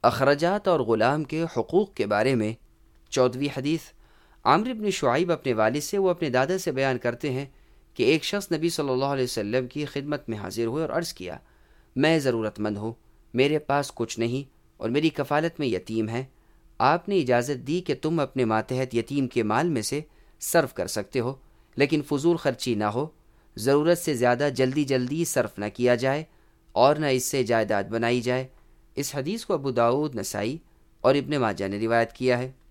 अखराजात और ग़ुलाम के हुकूक़ के बारे में 14वीं हदीस। आमिर इब्न शुआइब अपने वालिद से वो अपने दादा से बयान करते हैं कि एक शख्स नबी सल्लल्लाहु अलैहि वसल्लम की खिदमत में हाजिर हुए और अर्ज़ किया, मैं ज़रूरतमंद हूँ, मेरे पास कुछ नहीं और मेरी कफ़ालत में यतीम है। आपने इजाज़त दी कि तुम अपने मातहत यतीम के माल में से सर्फ कर सकते हो, लेकिन फ़ुज़ूल ख़र्ची ना हो, ज़रूरत से ज़्यादा जल्दी जल्दी सर्फ न किया जाए और न इससे जायदाद बनाई जाए। इस हदीस को अबू दाऊद, नसाई और इब्न माजा ने रिवायत किया है।